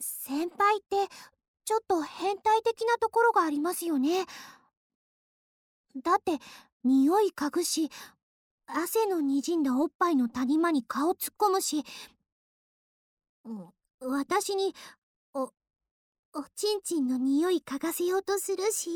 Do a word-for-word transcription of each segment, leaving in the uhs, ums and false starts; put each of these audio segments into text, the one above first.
先輩ってちょっと変態的なところがありますよね。だって匂い嗅ぐし、汗のにじんだおっぱいの谷間に顔突っ込むし、うん、私におおちんちんの匂い嗅がせようとするし、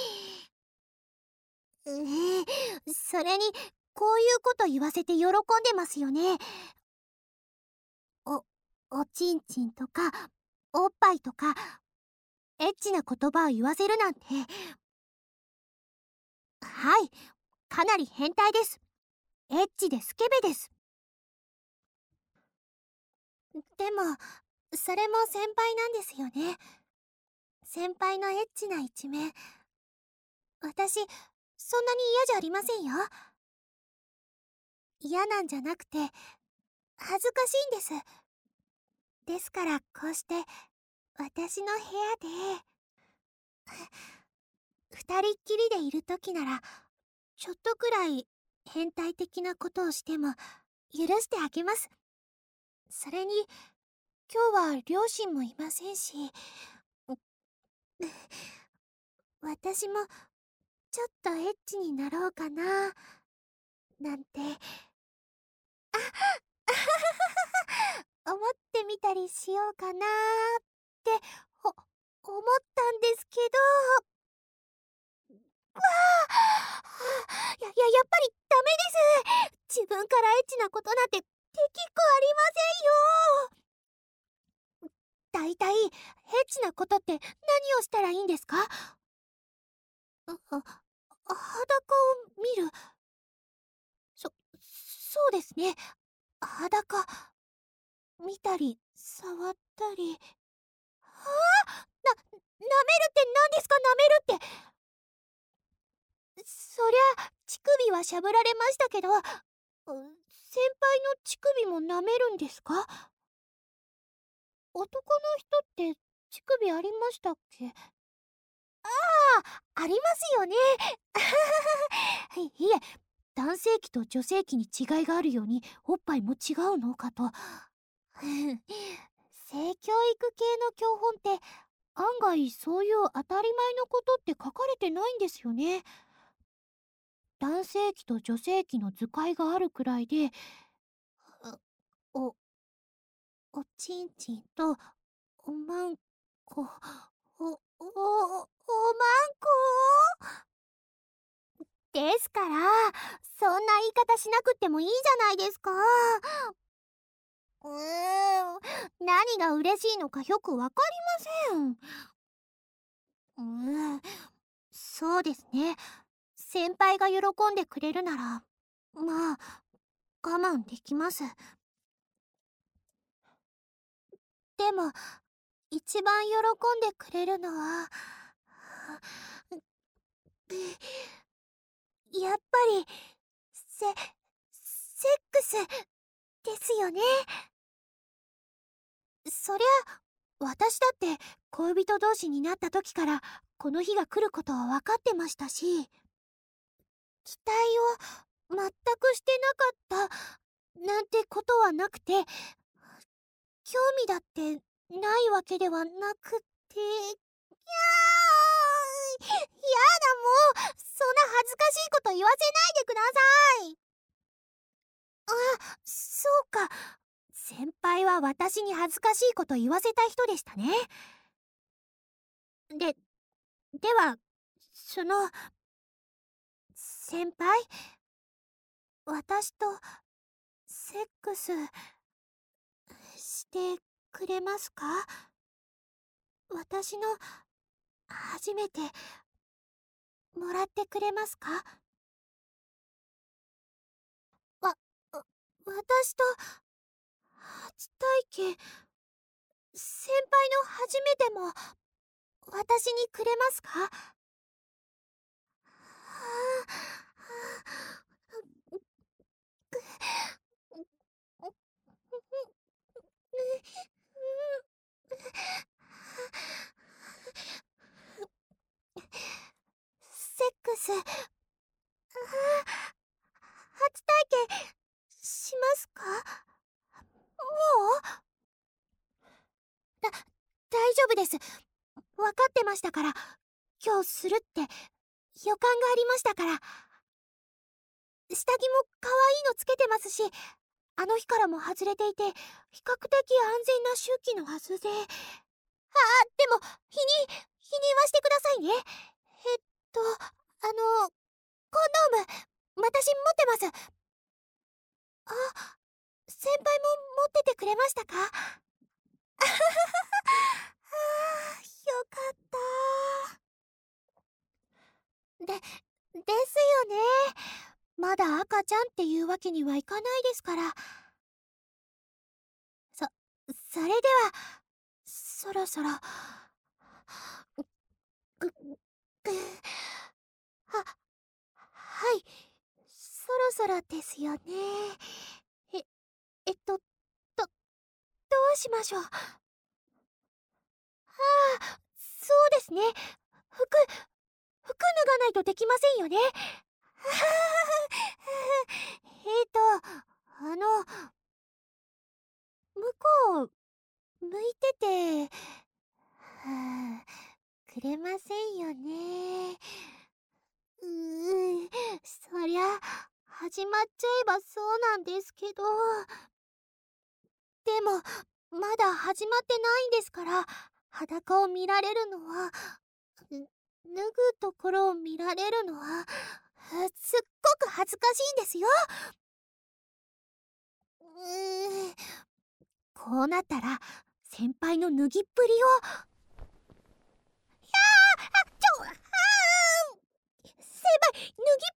えー、それにこういうこと言わせて喜んでますよね。おおちんちんとかおっぱいとかエッチな言葉を言わせるなんて。はい、かなり変態です。エッチでスケベです。でもそれも先輩なんですよね。先輩のエッチな一面、私そんなに嫌じゃありませんよ。嫌なんじゃなくて恥ずかしいんです。ですからこうして私の部屋で二人っきりでいる時なら、ちょっとくらい変態的なことをしても許してあげます。それに今日は両親もいませんし、私もちょっとエッチになろうかななんて思ってみたりしようかなってほ思ったんですけど、わあ、やややっぱりダメです。自分からエッチなことなんてできっこありませんよ。だいたいエッチなことって何をしたらいいんですか？あ、あ裸を見る。そそうですね。裸見たり触ったり。はあ、な舐めるって何ですか？舐めるって。そりゃ乳首はしゃぶられましたけど、う先輩の乳首も舐めるんですか？男の人って乳首ありましたっけ？ああ、ありますよね。いいえ、男性器と女性器に違いがあるようにおっぱいも違うのかと。性教育系の教本って案外そういう当たり前のことって書かれてないんですよね。男性器と女性器の図解があるくらいで、お、おちんちんとおまんこ、お、お、おまんこですから、そんな言い方しなくってもいいじゃないですか。うーん、何が嬉しいのかよくわかりません。うーん、そうですね。先輩が喜んでくれるなら、まあ、我慢できます。でも、一番喜んでくれるのは、やっぱり、セ、セックスですよね。そりゃ、私だって恋人同士になった時からこの日が来ることは分かってましたし、期待を全くしてなかったなんてことはなくて、興味だってないわけではなくて、いやー、やだもう、そんな恥ずかしいこと言わせないでください。あ、そうか。先輩は私に恥ずかしいこと言わせた人でしたね。で、では、その、先輩、私とセックスしてくれますか？私の初めてもらってくれますか？わ、わ私と初体験、先輩の初めても私にくれますか？はあ、セックス、初体験しますか？もうだ、 丈夫です。分かってましたから。今日するって予感がありましたから。下着も可愛いのつけてますし、あの日からも外れていて、比較的安全な周期のはずで。あー、でも、否認、否認はしてくださいね。えっと、あの、コンドーム、私持ってます。あ、先輩も持っててくれましたか？あはははは。よかった。で、ですよね。まだ赤ちゃんっていうわけにはいかないですから。そ、それでは、そろそろ。ぐ、ぐ、は、はい。そろそろですよね。え、えっと、ど、どうしましょう。ああ、そうですね。服、服脱がないとできませんよね。えっと、あの、向こう、向いてて、はあ、くれませんよね。うーん、そりゃ、始まっちゃえばそうなんですけど。でも、まだ始まってないんですから、裸を見られるのは、ぬ脱ぐところを見られるのは、すっごく恥ずかしいんですよ。うーん、こうなったら、先輩の脱ぎっぷりを。いやー、あ、ちょ、あーん、先輩、脱ぎっぷりが良すぎ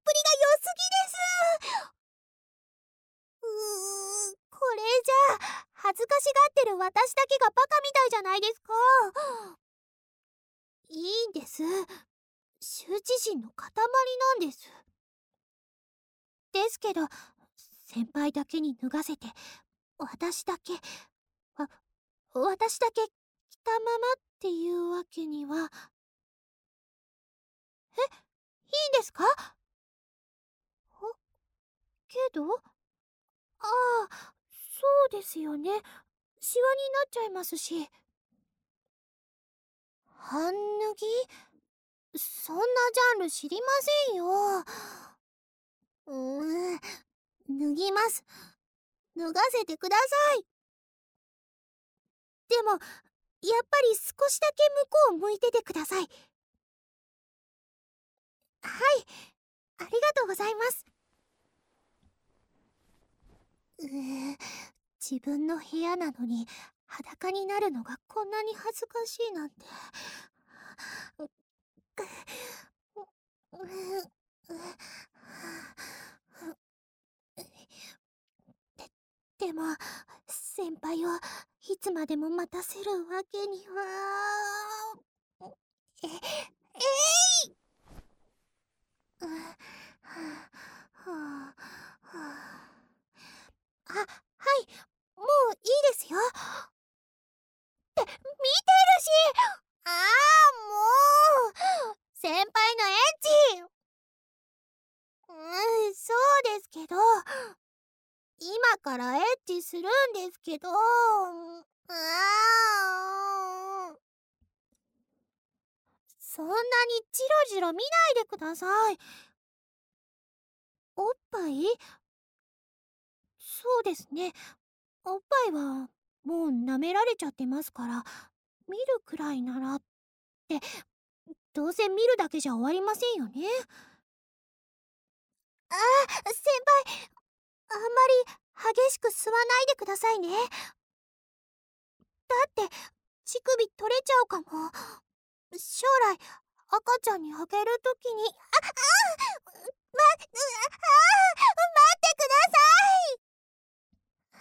です。うーん、これじゃあ、恥ずかしがってる私だけがバカみたいじゃないですか。いいんです。羞恥心の塊なんです。ですけど、先輩だけに脱がせて、私だけ、わ、私だけ着たままっていうわけには。え、いいんですか？あ、けど、ああ、そうですよね。シワになっちゃいますし。半脱ぎ？そんなジャンル知りませんよ。うーん、脱ぎます。脱がせてください。でも、やっぱり少しだけ向こう向いててください。はい、ありがとうございます。うー、自分の部屋なのに裸になるのがこんなに恥ずかしいなんて。で、でも、先輩をいつまでも待たせるわけには。え、えい、はあ、はあ、あ、はい、もういいですよ。って見てるし。ああ、もう先輩のエッチ。うん、そうですけど、今からエッチするんですけど。ああ、そんなにジロジロ見ないでください。おっぱい？そうですね。おっぱいはもう舐められちゃってますから、見るくらいならって、どうせ見るだけじゃ終わりませんよね。ああ、先輩、あんまり激しく吸わないでくださいね。だって乳首取れちゃうかも。将来赤ちゃんにあげるときに。あ、ああ、ま、う、ああ、待ってください。いきなり吸っちゃダメ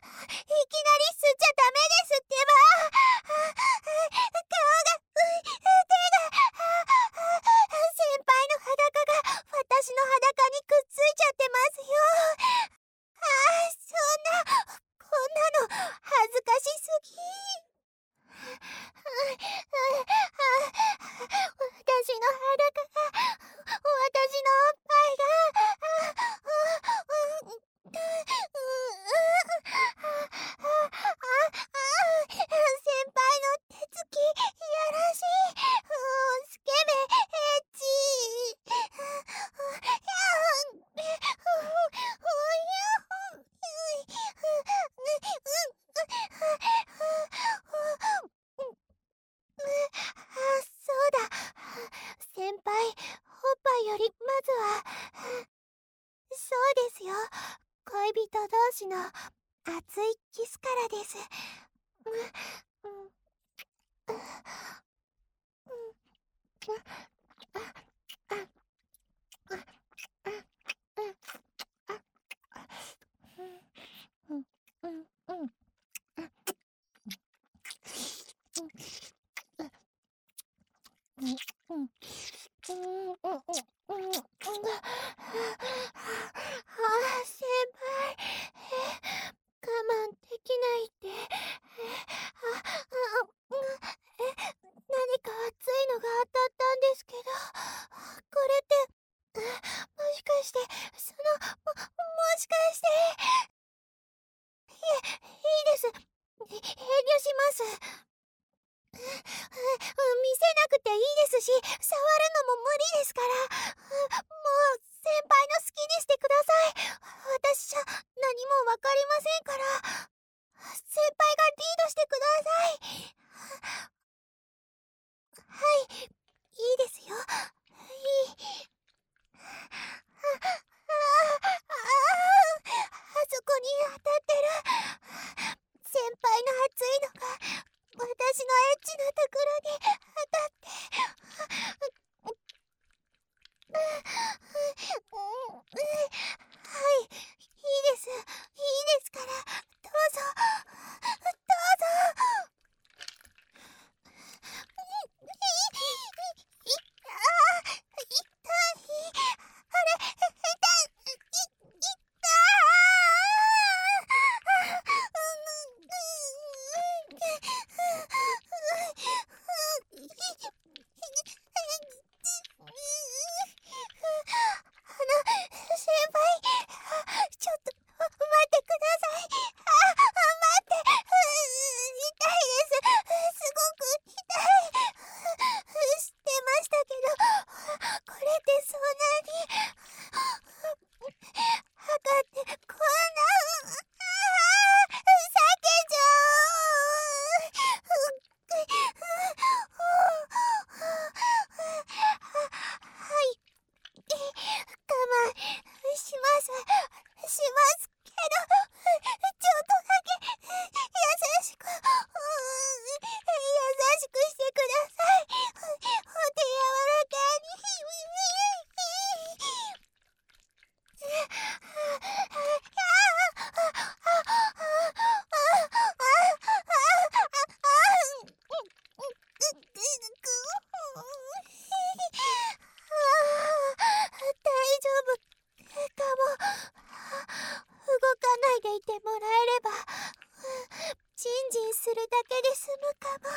ですってば。顔が、手が、先輩の裸が私の裸にくっついちゃってますよ。ああ、そんな、こんなの恥ずかしすぎ。私の裸が、私のおっぱいが、 はそうですよ、恋人同士の熱いキスからです。うんうんうんうんうんうんうんうんうんうんうんうんうんああ、先輩、え、我慢できないって、え、あ、あ、うん、え、何か熱いのが当たったんですけど、これって、えもしかして、その、も、もしかして、いえ、いいです。え遠慮します。う、う、見せなくていいですし、触るのも無理ですから、うもう先輩の好きにしてください。私じゃ何もわかりませんから、先輩がリードしてください。はい、いいですよ。いい。あ、ああ、あそこに当たってる。先輩の熱いのが私のエッチなところに当たって、うんうんうん、はい、いいです、いいですから、どうぞ、どうぞ。い、い、い、い、あー、痛い。あれ、痛い、い、痛い。あの、先輩、ちょっと、待ってください。あ、待って、痛いです。すごく痛い。知ってましたけど、これってそんなに、測ってこんな、ああ、避けちゃう。はい。我慢します。しますけど、ちょっとだけ優しく、優しくしてください。お手柔らか大丈夫かも。動かないでいてもらえれば、ジンジンするだけで済むかも。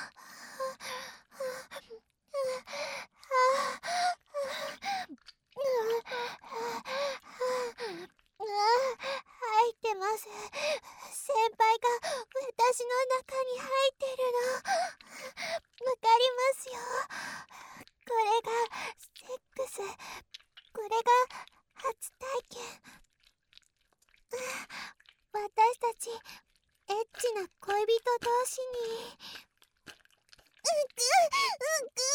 入ってます。先輩が私の中に入ってるの。わかりますよ。これがセックス。これが初体験。私たちエッチな恋人同士に。うくうく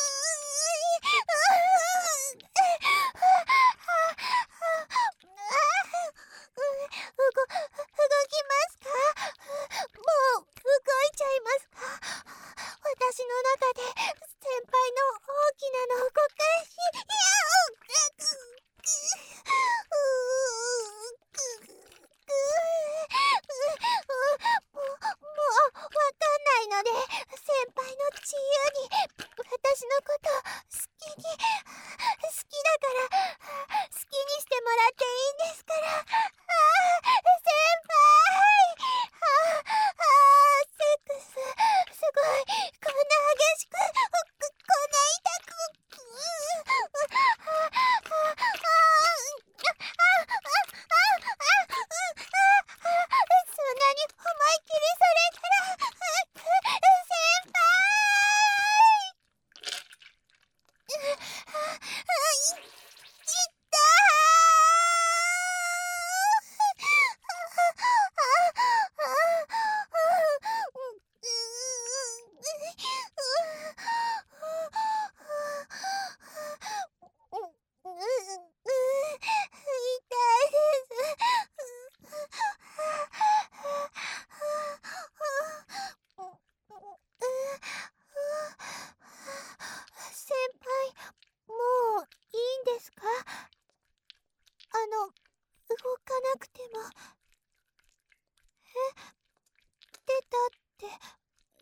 うご動きますか？もう動いちゃいますか？私の中で先輩の大きなのを動かし、いやうくくくもう、もうわかんないので、先輩の自由に私のこと好きに好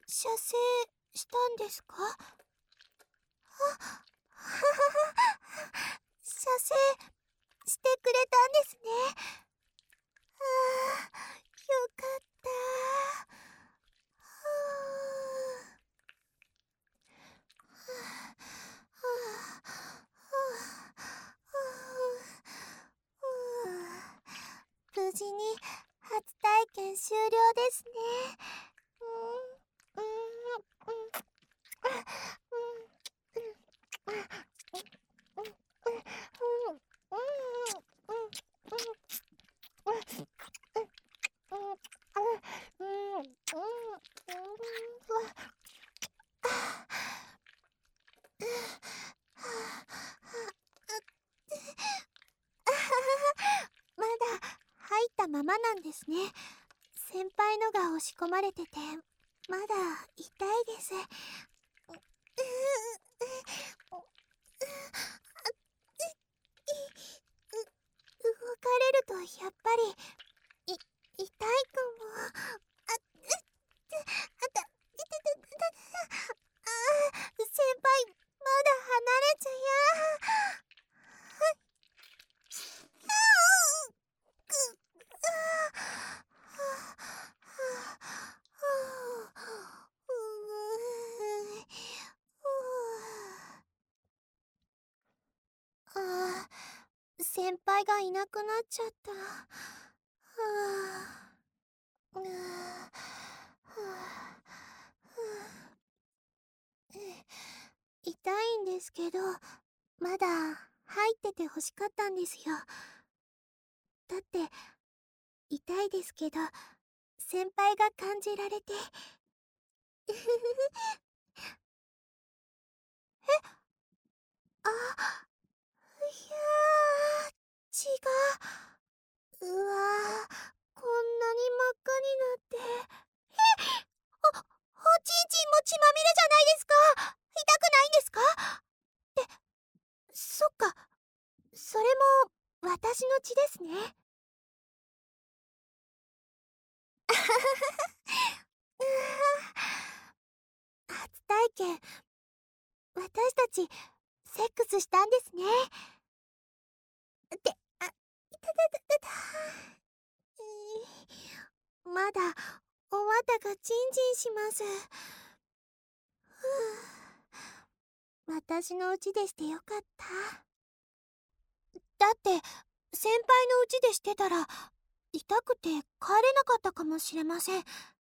射精したんですか？あ、ははは射精してくれたんですね。ああ、よかった。はあ、無事に初体験終了ですね。うん、うん、うん、うん、うん、まだ入ったままなんですね。先輩のが押し込まれてて、まだ痛いです。動かれるとやっぱりい痛いかも。あ、うっ、あた、いたたたた、あー、先輩まだ離れちゃや。あー、先輩がいなくなっちゃった。はあ、うー、はあ、痛いんですけど、まだ入ってて欲しかったんですよ。だって痛いですけど先輩が感じられて。うふふふ。あ、いやー、血が、うわー、こんなに真っ赤になって。え、お、おちんちんも血まみれじゃないですか。痛くないんですか？って、そっか、それも私の血ですね。あははは。うわー、初体験、私たちセックスしたんですね。って、あ、いたたたたた。うー、まだお股がジンジンします。ふう、私のうちでしてよかった。だって先輩のうちでしてたら痛くて帰れなかったかもしれません。あ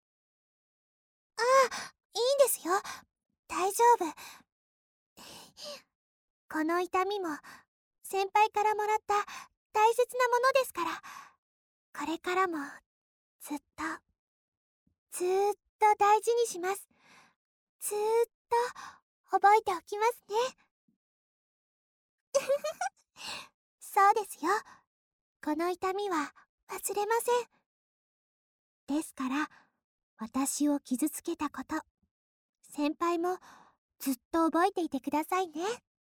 あ、いいんですよ、大丈夫。この痛みも先輩からもらった大切なものですから、これからもずっとずーっと大事にします。ずーっと覚えておきますね。そうですよ、この痛みは忘れません。ですから私を傷つけたこと、先輩もずっと覚えていてくださいね。